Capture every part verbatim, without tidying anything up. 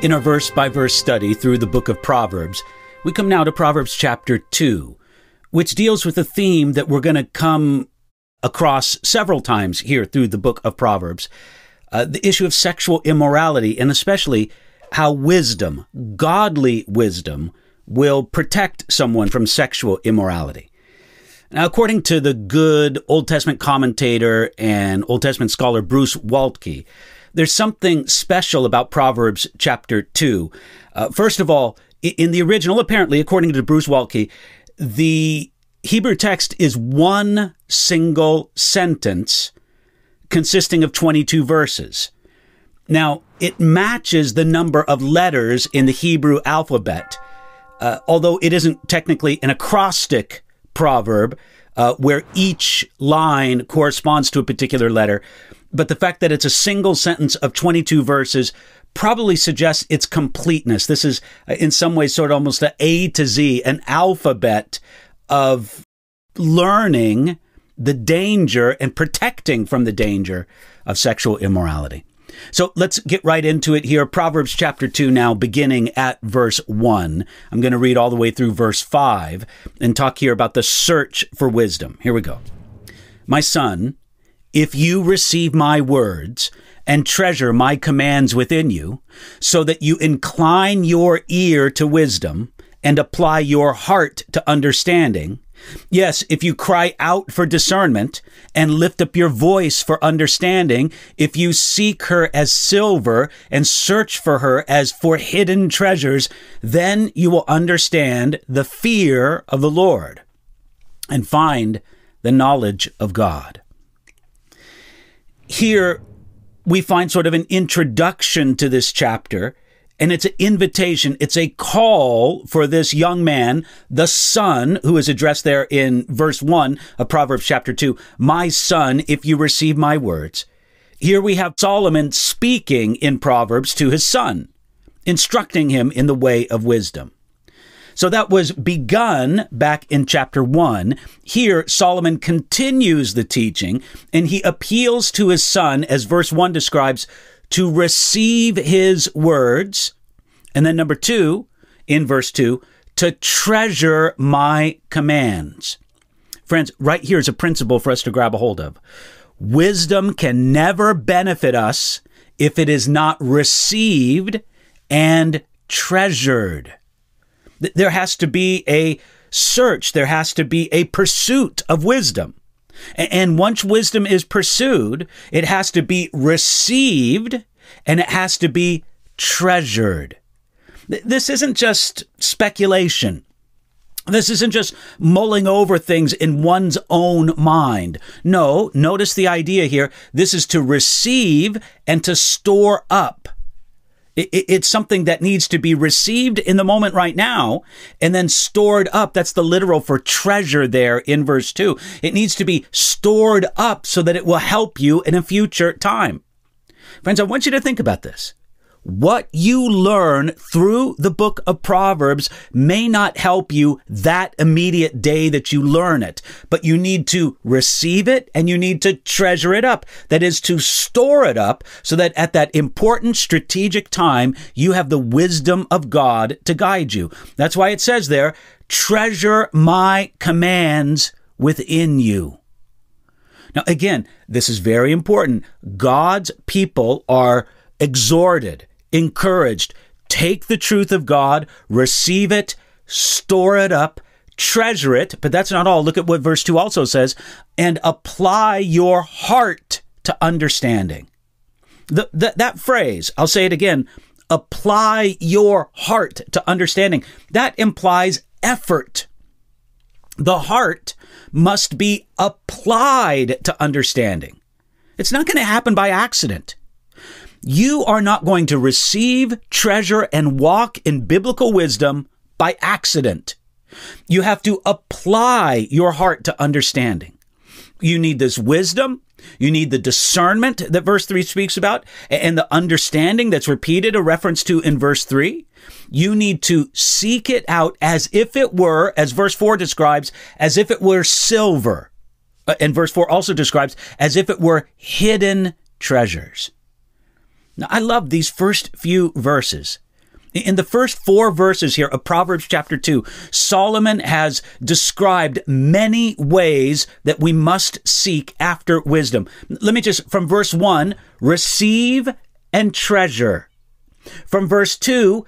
In our verse-by-verse study through the book of Proverbs, we come now to Proverbs chapter two, which deals with a theme that we're going to come across several times here through the book of Proverbs, uh, the issue of sexual immorality, and especially how wisdom, godly wisdom, will protect someone from sexual immorality. Now, according to the good Old Testament commentator and Old Testament scholar Bruce Waltke, there's something special about Proverbs chapter two. Uh, first of all, in the original, apparently, according to Bruce Waltke, the Hebrew text is one single sentence consisting of twenty-two verses. Now, it matches the number of letters in the Hebrew alphabet, uh, although it isn't technically an acrostic proverb uh, where each line corresponds to a particular letter. But the fact that it's a single sentence of twenty-two verses probably suggests its completeness. This is, uh, in some ways, sort of almost an A to Z, an alphabet of learning the danger and protecting from the danger of sexual immorality. So let's get right into it here. Proverbs chapter two now, beginning at verse one. I'm going to read all the way through verse five and talk here about the search for wisdom. Here we go. My son, if you receive my words and treasure my commands within you, so that you incline your ear to wisdom and apply your heart to understanding, yes, if you cry out for discernment and lift up your voice for understanding, if you seek her as silver and search for her as for hidden treasures, then you will understand the fear of the Lord and find the knowledge of God. Here we find sort of an introduction to this chapter, and it's an invitation. It's a call for this young man, the son, who is addressed there in verse one of Proverbs chapter two. My son, if you receive my words. Here we have Solomon speaking in Proverbs to his son, instructing him in the way of wisdom. So that was begun back in chapter one. Here, Solomon continues the teaching, and he appeals to his son, as verse one describes, to receive his words. And then number two, in verse two, to treasure my commands. Friends, right here is a principle for us to grab a hold of. Wisdom can never benefit us if it is not received and treasured. There has to be a search. There has to be a pursuit of wisdom. And once wisdom is pursued, it has to be received and it has to be treasured. This isn't just speculation. This isn't just mulling over things in one's own mind. No, notice the idea here. This is to receive and to store up. It's something that needs to be received in the moment right now and then stored up. That's the literal for treasure there in verse two. It needs to be stored up so that it will help you in a future time. Friends, I want you to think about this. What you learn through the book of Proverbs may not help you that immediate day that you learn it, but you need to receive it and you need to treasure it up. That is to store it up so that at that important strategic time, you have the wisdom of God to guide you. That's why it says there, treasure my commands within you. Now, again, this is very important. God's people are exhorted, encouraged, take the truth of God, receive it, store it up, treasure it. But that's not all. Look at what verse two also says, and apply your heart to understanding. The, the, that phrase, I'll say it again, apply your heart to understanding. That implies effort. The heart must be applied to understanding. It's not going to happen by accident. You are not going to receive, treasure, and walk in biblical wisdom by accident. You have to apply your heart to understanding. You need this wisdom. You need the discernment that verse three speaks about and the understanding that's repeated, a reference to in verse three. You need to seek it out as if it were, as verse four describes, as if it were silver. And verse four also describes as if it were hidden treasures. Now, I love these first few verses In the first four verses here of Proverbs chapter two, Solomon has described many ways that we must seek after wisdom. Let me just, from verse one, receive and treasure. From verse two,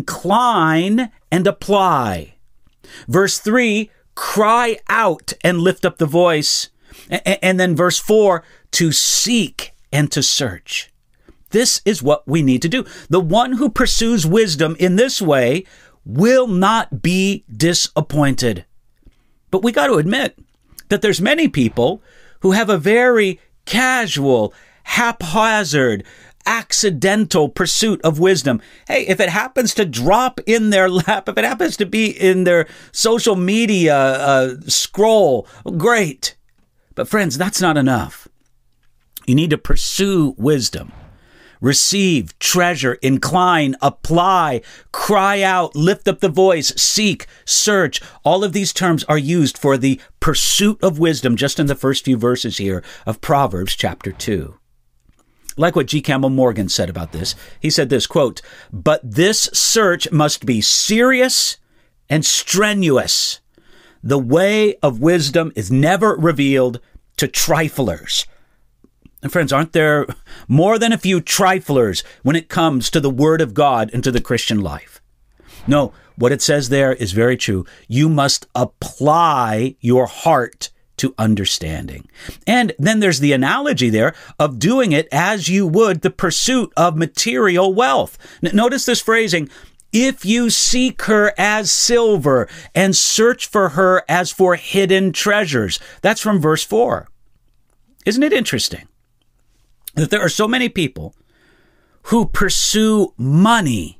incline and apply. Verse three, cry out and lift up the voice. And then verse four, to seek and to search. This is what we need to do. The one who pursues wisdom in this way will not be disappointed. But we got to admit that there's many people who have a very casual, haphazard, accidental pursuit of wisdom. Hey, if it happens to drop in their lap, if it happens to be in their social media uh, scroll, great. But friends, that's not enough. You need to pursue wisdom. Receive, treasure, incline, apply, cry out, lift up the voice, seek, search. All of these terms are used for the pursuit of wisdom just in the first few verses here of Proverbs chapter two. Like what G. Campbell Morgan said about this, he said this, quote, "But this search must be serious and strenuous. The way of wisdom is never revealed to triflers." And friends, aren't there more than a few triflers when it comes to the Word of God and to the Christian life? No, what it says there is very true. You must apply your heart to understanding. And then there's the analogy there of doing it as you would the pursuit of material wealth. N- notice this phrasing, if you seek her as silver and search for her as for hidden treasures. That's from verse four. Isn't it interesting that there are so many people who pursue money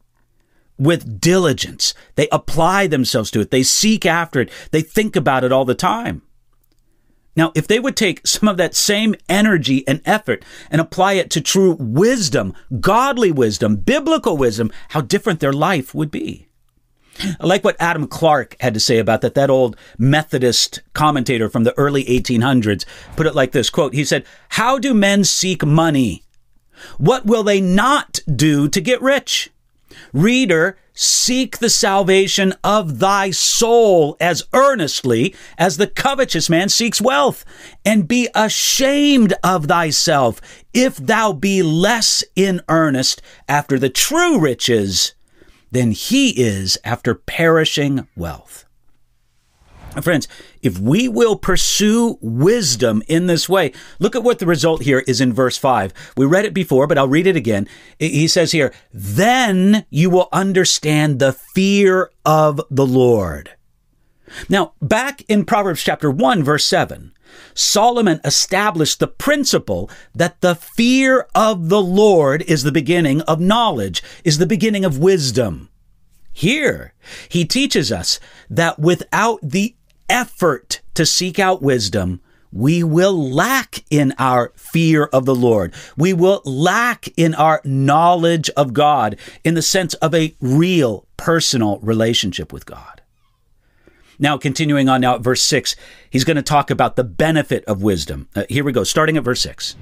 with diligence? They apply themselves to it. They seek after it. They think about it all the time. Now, if they would take some of that same energy and effort and apply it to true wisdom, godly wisdom, biblical wisdom, how different their life would be. I like what Adam Clarke had to say about that. That old Methodist commentator from the early eighteen hundreds put it like this, quote, he said, "How do men seek money? What will they not do to get rich? Reader, seek the salvation of thy soul as earnestly as the covetous man seeks wealth, and be ashamed of thyself if thou be less in earnest after the true riches than he is after perishing wealth." Friends, if we will pursue wisdom in this way, look at what the result here is in verse five. We read it before, but I'll read it again. He says here, "Then you will understand the fear of the Lord." Now, back in Proverbs chapter one, verse seven, Solomon established the principle that the fear of the Lord is the beginning of knowledge, is the beginning of wisdom. Here, he teaches us that without the effort to seek out wisdom, we will lack in our fear of the Lord. We will lack in our knowledge of God in the sense of a real personal relationship with God. Now, continuing on now at verse six, he's going to talk about the benefit of wisdom. Uh, here we go, starting at verse six.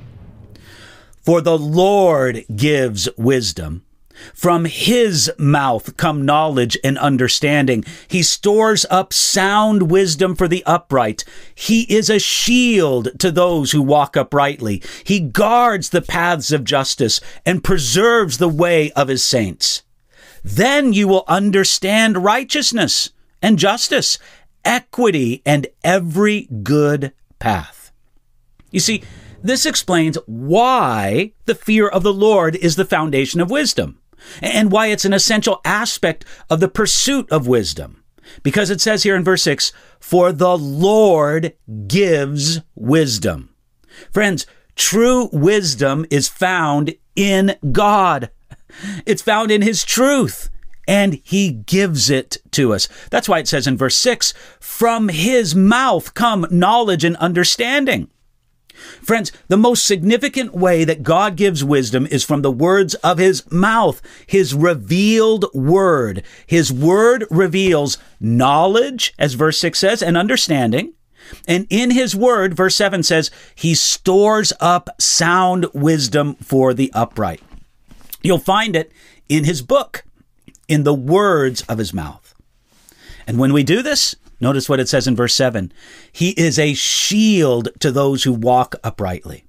"For the Lord gives wisdom. From his mouth come knowledge and understanding. He stores up sound wisdom for the upright. He is a shield to those who walk uprightly. He guards the paths of justice and preserves the way of his saints. Then you will understand righteousness and justice, equity, and every good path." You see, this explains why the fear of the Lord is the foundation of wisdom, and why it's an essential aspect of the pursuit of wisdom. Because it says here in verse six, "For the Lord gives wisdom." Friends, true wisdom is found in God. It's found in his truth, and he gives it to us. That's why it says in verse six, "From his mouth come knowledge and understanding." Friends, the most significant way that God gives wisdom is from the words of his mouth, his revealed word. His word reveals knowledge, as verse six says, and understanding. And in his word, verse seven says, he stores up sound wisdom for the upright. You'll find it in his book. in the words of his mouth. And when we do this, notice what it says in verse seven. He is a shield to those who walk uprightly.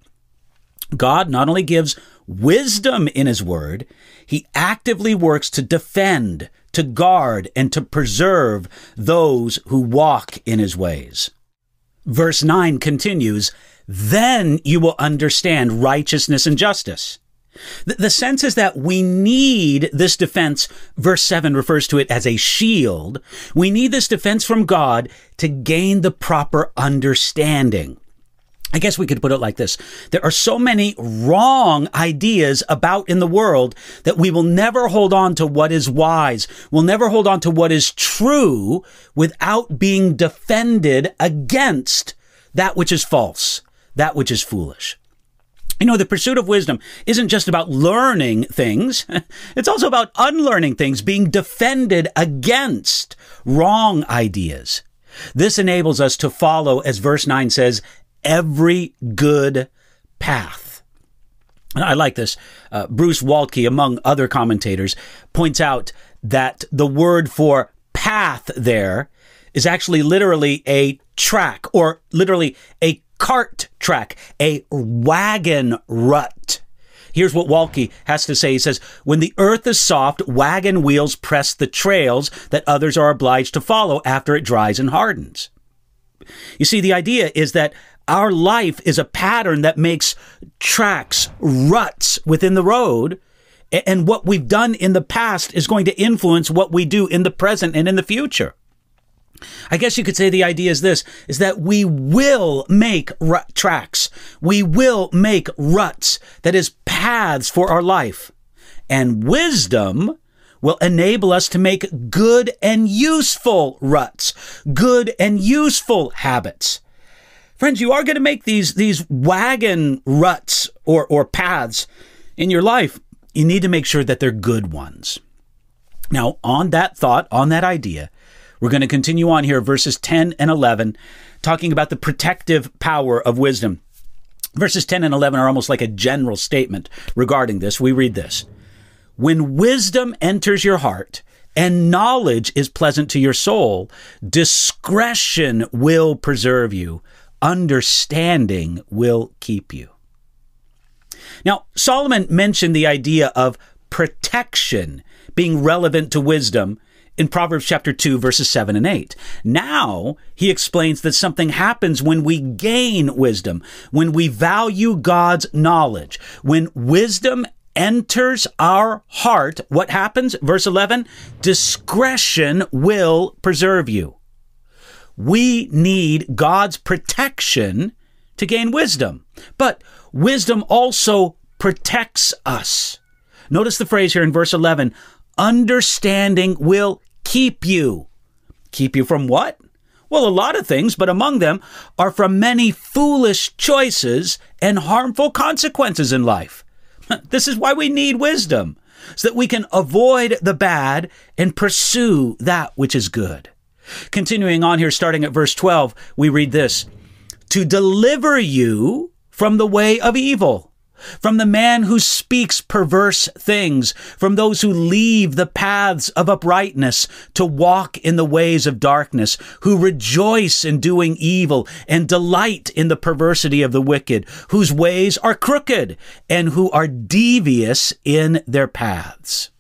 God not only gives wisdom in his word, he actively works to defend, to guard, and to preserve those who walk in his ways. Verse nine continues, then you will understand righteousness and justice. The, the sense is that we need this defense. Verse seven refers to it as a shield. We need this defense from God to gain the proper understanding. I guess we could put it like this. There are so many wrong ideas about in the world that we will never hold on to what is wise. We'll never hold on to what is true without being defended against that which is false, that which is foolish. You know, the pursuit of wisdom isn't just about learning things. It's also about unlearning things, being defended against wrong ideas. This enables us to follow, as verse nine says, every good path. And I like this. Uh, Bruce Waltke, among other commentators, points out that the word for path there is actually literally a track, or literally a cart track, a wagon rut. Here's what Waltke has to say. He says, when the earth is soft, wagon wheels press the trails that others are obliged to follow after it dries and hardens. You see, the idea is that our life is a pattern that makes tracks, ruts within the road, and what we've done in the past is going to influence what we do in the present and in the future. I guess you could say the idea is this, is that we will make rut tracks. We will make ruts, that is, paths for our life. And wisdom will enable us to make good and useful ruts, good and useful habits. Friends, you are going to make these, these wagon ruts or, or paths in your life. You need to make sure that they're good ones. Now, on that thought, on that idea, we're going to continue on here, verses ten and eleven, talking about the protective power of wisdom. Verses ten and eleven are almost like a general statement regarding this. We read this. When wisdom enters your heart and knowledge is pleasant to your soul, discretion will preserve you. Understanding will keep you. Now, Solomon mentioned the idea of protection being relevant to wisdom in Proverbs chapter two, verses seven and eight. Now, he explains that something happens when we gain wisdom, when we value God's knowledge. When wisdom enters our heart, what happens? Verse eleven, discretion will preserve you. We need God's protection to gain wisdom. But wisdom also protects us. Notice the phrase here in verse eleven, understanding will keep you. Keep you from what? Well, a lot of things, but among them are from many foolish choices and harmful consequences in life. This is why we need wisdom, so that we can avoid the bad and pursue that which is good. Continuing on here, starting at verse twelve, we read this, to deliver you from the way of evil, from the man who speaks perverse things, from those who leave the paths of uprightness to walk in the ways of darkness, who rejoice in doing evil and delight in the perversity of the wicked, whose ways are crooked and who are devious in their paths.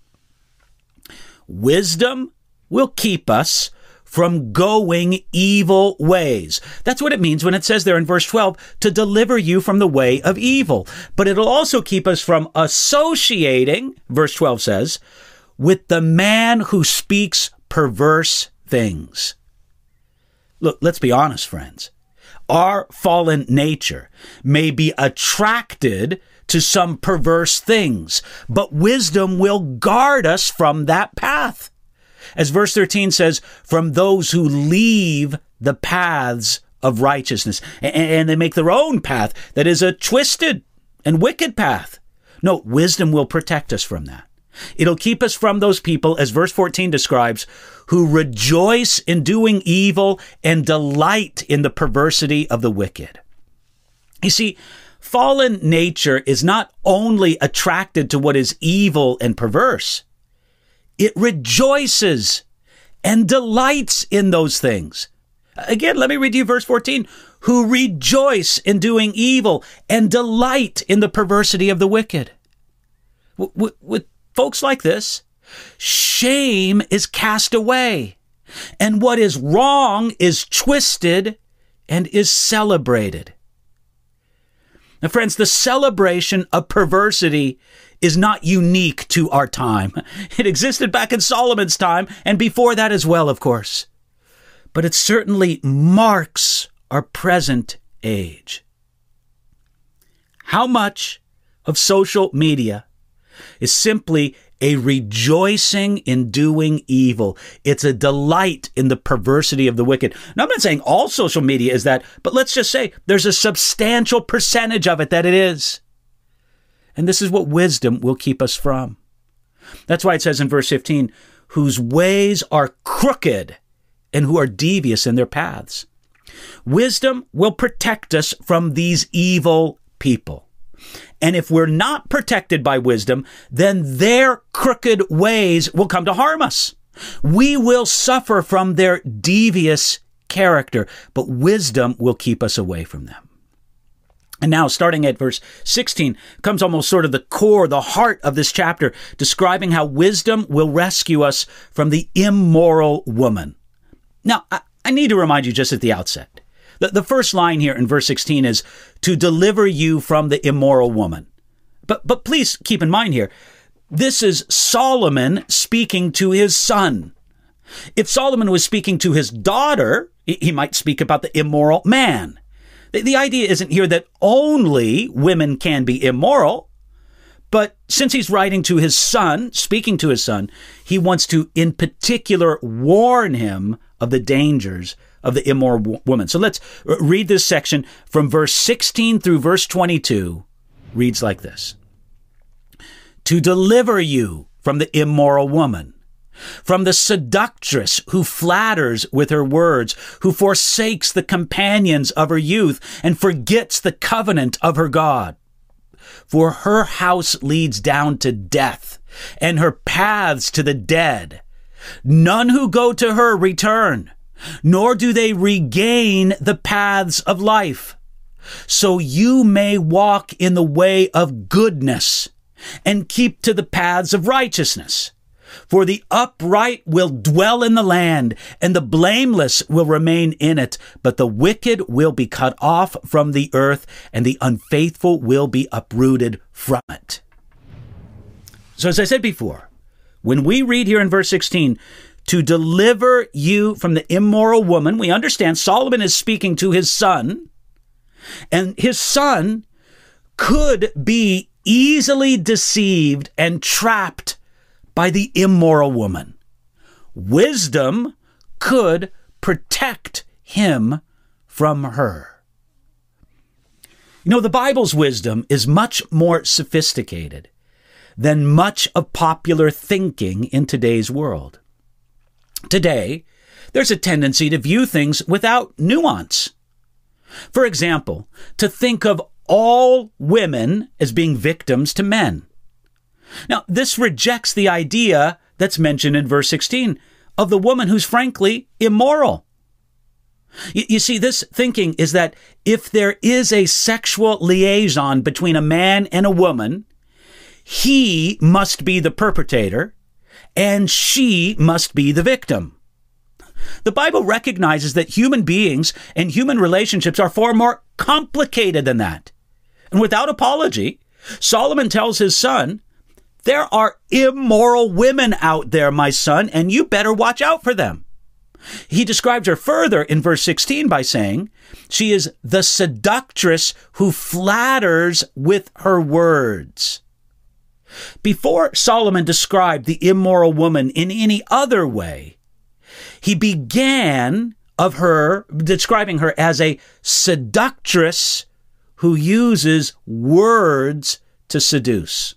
Wisdom will keep us from going evil ways. That's what it means when it says there in verse twelve, to deliver you from the way of evil. But it'll also keep us from associating, verse twelve says, with the man who speaks perverse things. Look, let's be honest, friends. Our fallen nature may be attracted to some perverse things, but wisdom will guard us from that path. As verse thirteen says, from those who leave the paths of righteousness, and they make their own path that is a twisted and wicked path. No, wisdom will protect us from that. It'll keep us from those people, as verse fourteen describes, who rejoice in doing evil and delight in the perversity of the wicked. You see, fallen nature is not only attracted to what is evil and perverse, It rejoices and delights in those things. Again, let me read you verse fourteen. Who rejoice in doing evil and delight in the perversity of the wicked. W- w- with folks like this, shame is cast away, and what is wrong is twisted and is celebrated. Now, friends, the celebration of perversity is not unique to our time. It existed back in Solomon's time, and before that as well, of course. But it certainly marks our present age. How much of social media is simply a rejoicing in doing evil? It's a delight in the perversity of the wicked. Now, I'm not saying all social media is that, but let's just say there's a substantial percentage of it that it is. And this is what wisdom will keep us from. That's why it says in verse fifteen, whose ways are crooked and who are devious in their paths. Wisdom will protect us from these evil people. And if we're not protected by wisdom, then their crooked ways will come to harm us. We will suffer from their devious character, but wisdom will keep us away from them. And now, starting at verse sixteen, comes almost sort of the core, the heart of this chapter, describing how wisdom will rescue us from the immoral woman. Now, I, I need to remind you just at the outset, the, the first line here in verse sixteen is, to deliver you from the immoral woman. But, but please keep in mind here, this is Solomon speaking to his son. If Solomon was speaking to his daughter, he, he might speak about the immoral man. The, the idea isn't here that only women can be immoral, but since he's writing to his son, speaking to his son, he wants to, in particular, warn him of the dangers of the immoral w- woman. So let's read this section from verse sixteen through verse twenty-two. Reads like this. To deliver you from the immoral woman, from the seductress who flatters with her words, who forsakes the companions of her youth and forgets the covenant of her God. For her house leads down to death, and her paths to the dead. None who go to her return, nor do they regain the paths of life. So you may walk in the way of goodness and keep to the paths of righteousness. For the upright will dwell in the land, and the blameless will remain in it. But the wicked will be cut off from the earth, and the unfaithful will be uprooted from it. So as I said before, when we read here in verse sixteen, to deliver you from the immoral woman, we understand Solomon is speaking to his son, and his son could be easily deceived and trapped by the immoral woman. Wisdom could protect him from her. You know, the Bible's wisdom is much more sophisticated than much of popular thinking in today's world. Today, there's a tendency to view things without nuance. For example, to think of all women as being victims to men. Now, this rejects the idea that's mentioned in verse sixteen of the woman who's frankly immoral. You, you see, this thinking is that if there is a sexual liaison between a man and a woman, he must be the perpetrator and she must be the victim. The Bible recognizes that human beings and human relationships are far more complicated than that. And without apology, Solomon tells his son, there are immoral women out there, my son, and you better watch out for them. He describes her further in verse sixteen by saying, she is the seductress who flatters with her words. Before Solomon described the immoral woman in any other way, he began of her, describing her as a seductress who uses words to seduce.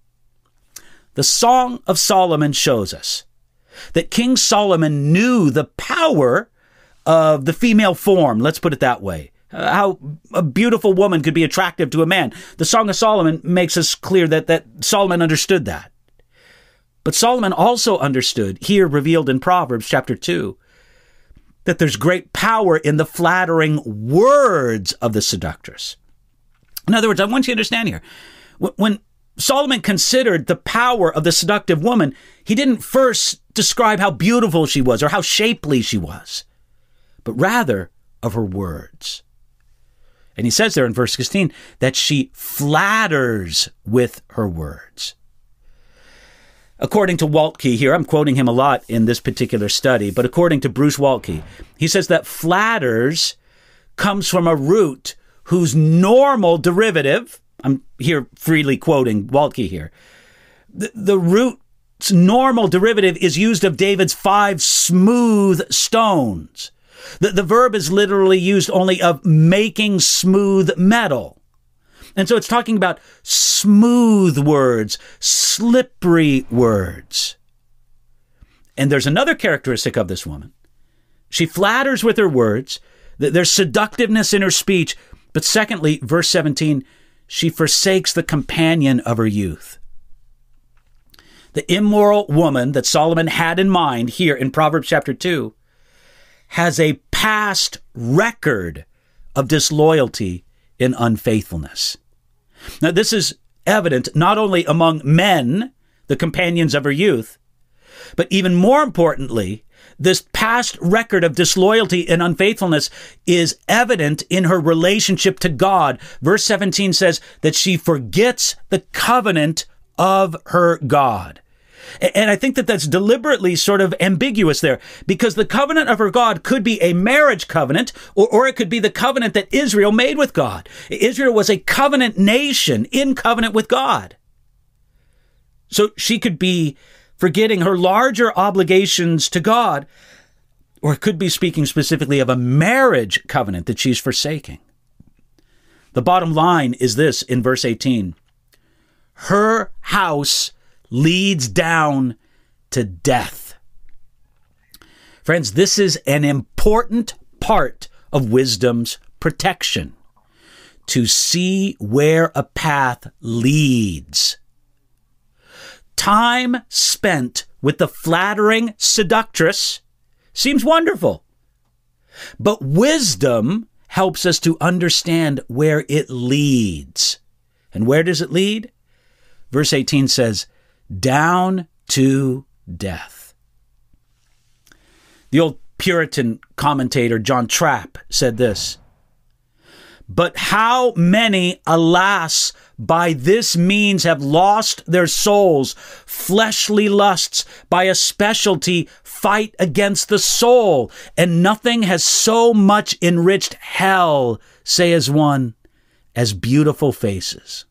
The Song of Solomon shows us that King Solomon knew the power of the female form, let's put it that way, uh, how a beautiful woman could be attractive to a man. The Song of Solomon makes us clear that, that Solomon understood that. But Solomon also understood, here revealed in Proverbs chapter two, that there's great power in the flattering words of the seductress. In other words, I want you to understand here, when Solomon considered the power of the seductive woman, he didn't first describe how beautiful she was or how shapely she was, but rather of her words. And he says there in verse sixteen that she flatters with her words. According to Waltke here, I'm quoting him a lot in this particular study, but according to Bruce Waltke, he says that flatters comes from a root whose normal derivative, I'm here freely quoting Waltke here, the, the root's normal derivative is used of David's five smooth stones. The, the verb is literally used only of making smooth metal. And so it's talking about smooth words, slippery words. And there's another characteristic of this woman. She flatters with her words. There's seductiveness in her speech. But secondly, verse seventeen, she forsakes the companion of her youth. The immoral woman that Solomon had in mind here in Proverbs chapter two has a past record of disloyalty and unfaithfulness. Now, this is evident not only among men, the companions of her youth, but even more importantly, this past record of disloyalty and unfaithfulness is evident in her relationship to God. Verse seventeen says that she forgets the covenant of her God. And I think that that's deliberately sort of ambiguous there, because the covenant of her God could be a marriage covenant, or, or it could be the covenant that Israel made with God. Israel was a covenant nation in covenant with God. So she could be forgetting her larger obligations to God, or it could be speaking specifically of a marriage covenant that she's forsaking. The bottom line is this in verse eighteen. Her house leads down to death. Friends, this is an important part of wisdom's protection, to see where a path leads. Time spent with the flattering seductress seems wonderful, but wisdom helps us to understand where it leads. And where does it lead? Verse eighteen says, down to death. The old Puritan commentator John Trapp said this, but how many, alas, by this means have lost their souls, fleshly lusts, by a specialty fight against the soul, and nothing has so much enriched hell, say as one, as beautiful faces.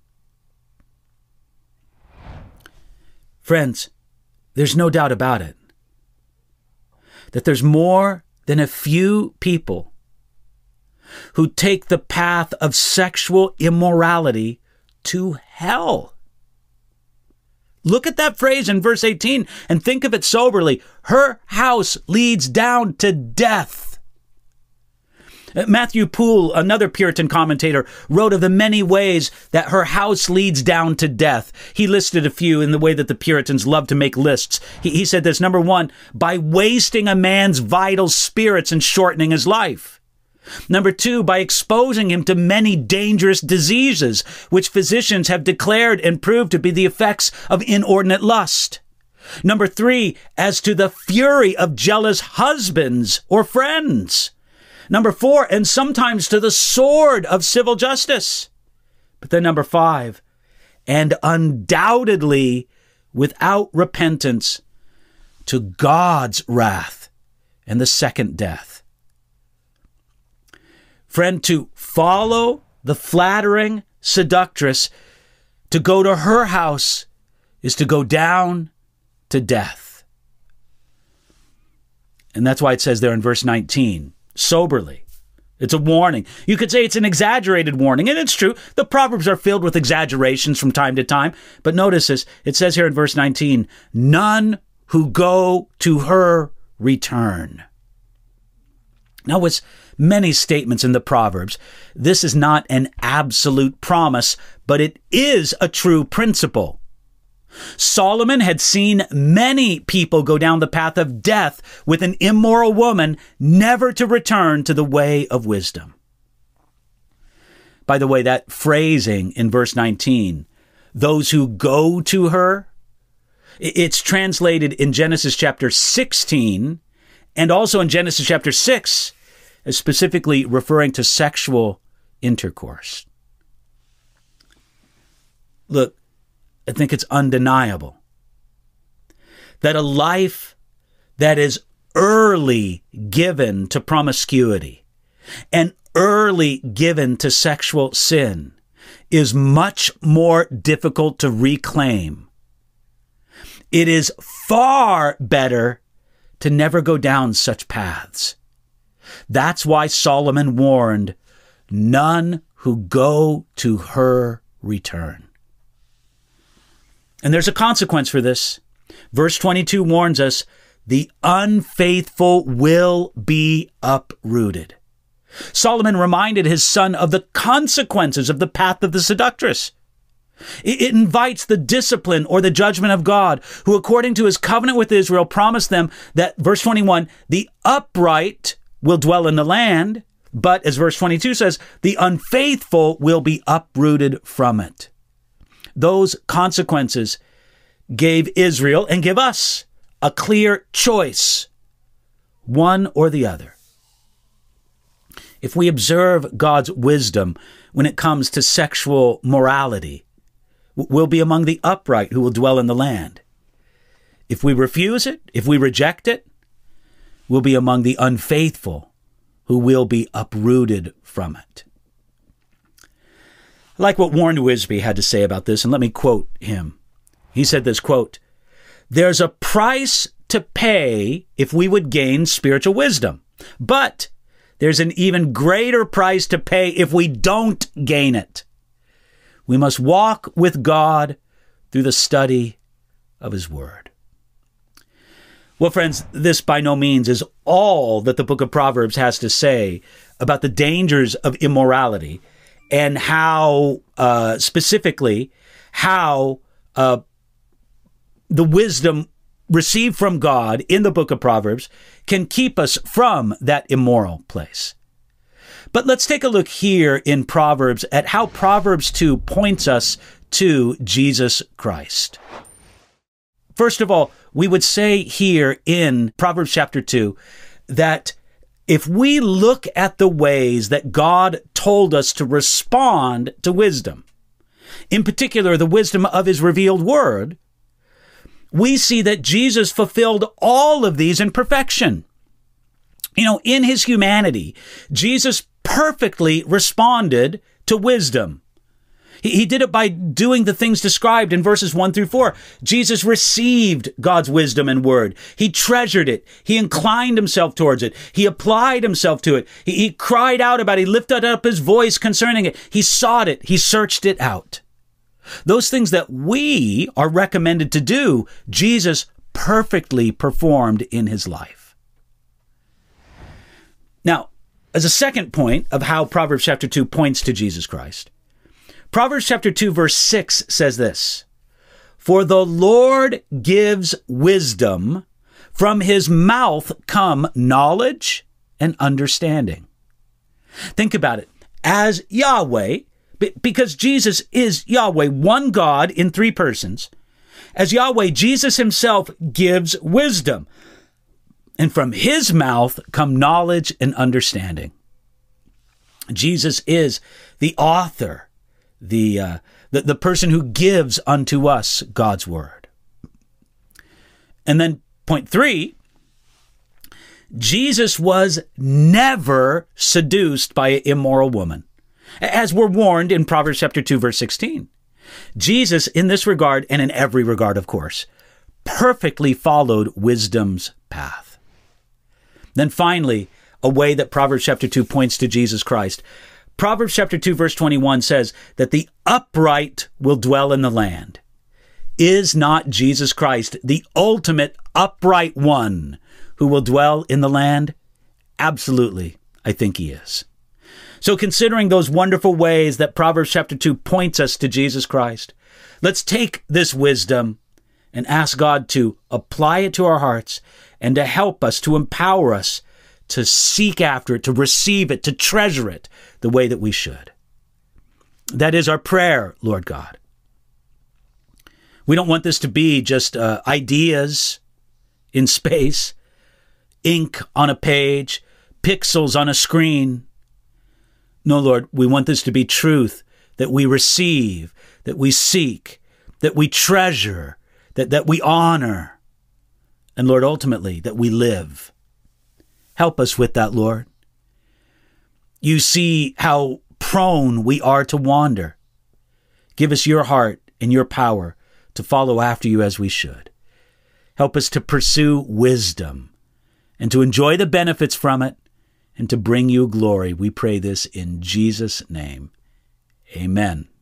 Friends, there's no doubt about it that there's more than a few people who take the path of sexual immorality to hell. Look at that phrase in verse eighteen and think of it soberly. Her house leads down to death. Matthew Poole, another Puritan commentator, wrote of the many ways that her house leads down to death. He listed a few in the way that the Puritans love to make lists. He, he said this, number one, by wasting a man's vital spirits and shortening his life. Number two, by exposing him to many dangerous diseases, which physicians have declared and proved to be the effects of inordinate lust. Number three, as to the fury of jealous husbands or friends. Number four, and sometimes to the sword of civil justice. But then number five, and undoubtedly without repentance to God's wrath and the second death. Friend, to follow the flattering seductress, to go to her house, is to go down to death. And that's why it says there in verse nineteen, soberly. It's a warning. You could say it's an exaggerated warning, and it's true. The Proverbs are filled with exaggerations from time to time. But notice this. It says here in verse nineteen, none who go to her return. Now, with many statements in the Proverbs, this is not an absolute promise, but it is a true principle. Solomon had seen many people go down the path of death with an immoral woman, never to return to the way of wisdom. By the way, that phrasing in verse nineteen, those who go to her, it's translated in Genesis chapter sixteen and also in Genesis chapter six as specifically referring to sexual intercourse. Look, I think it's undeniable that a life that is early given to promiscuity and early given to sexual sin is much more difficult to reclaim. It is far better to never go down such paths. That's why Solomon warned, none who go to her return. And there's a consequence for this. Verse twenty-two warns us, the unfaithful will be uprooted. Solomon reminded his son of the consequences of the path of the seductress. It invites the discipline or the judgment of God, who according to his covenant with Israel promised them that, verse twenty-one, the upright will dwell in the land, but as verse twenty-two says, the unfaithful will be uprooted from it. Those consequences gave Israel and give us a clear choice, one or the other. If we observe God's wisdom when it comes to sexual morality, we'll be among the upright who will dwell in the land. If we refuse it, if we reject it, we'll be among the unfaithful who will be uprooted from it. I like what Warren Wisby had to say about this, and let me quote him. He said this, quote, "There's a price to pay if we would gain spiritual wisdom, but there's an even greater price to pay if we don't gain it. We must walk with God through the study of his word." Well, friends, this by no means is all that the book of Proverbs has to say about the dangers of immorality and how, uh, specifically, how uh, the wisdom received from God in the book of Proverbs can keep us from that immoral place. But let's take a look here in Proverbs at how Proverbs two points us to Jesus Christ. First of all, we would say here in Proverbs chapter two that if we look at the ways that God told us to respond to wisdom, in particular the wisdom of his revealed word, we see that Jesus fulfilled all of these in perfection. You know, in his humanity, Jesus perfectly responded to wisdom. He, he did it by doing the things described in verses one through four. Jesus received God's wisdom and word. He treasured it. He inclined himself towards it. He applied himself to it. He, he cried out about it. He lifted up his voice concerning it. He sought it. He searched it out. Those things that we are recommended to do, Jesus perfectly performed in his life. Now, as a second point of how Proverbs chapter two points to Jesus Christ, Proverbs chapter two verse six says this, "For the Lord gives wisdom, from his mouth come knowledge and understanding." Think about it. As Yahweh, because Jesus is Yahweh, one God in three persons, as Yahweh, Jesus himself gives wisdom. And from his mouth come knowledge and understanding. Jesus is the author, the, uh, the, the person who gives unto us God's word. And then point three, Jesus was never seduced by an immoral woman, as we're warned in Proverbs chapter two, verse sixteen. Jesus, in this regard, and in every regard, of course, perfectly followed wisdom's path. Then finally, a way that Proverbs chapter two points to Jesus Christ. Proverbs chapter two, verse twenty-one says that the upright will dwell in the land. Is not Jesus Christ the ultimate upright one who will dwell in the land? Absolutely, I think he is. So considering those wonderful ways that Proverbs chapter two points us to Jesus Christ, Let's take this wisdom and ask God to apply it to our hearts and to help us, to empower us to seek after it, to receive it, to treasure it the way that we should. That is our prayer, Lord God. We don't want this to be just uh, ideas in space, ink on a page, pixels on a screen. No, Lord, we want this to be truth that we receive, that we seek, that we treasure, that, that we honor, and Lord, ultimately, that we live. Help us with that, Lord. You see how prone we are to wander. Give us your heart and your power to follow after you as we should. Help us to pursue wisdom and to enjoy the benefits from it and to bring you glory. We pray this in Jesus' name. Amen.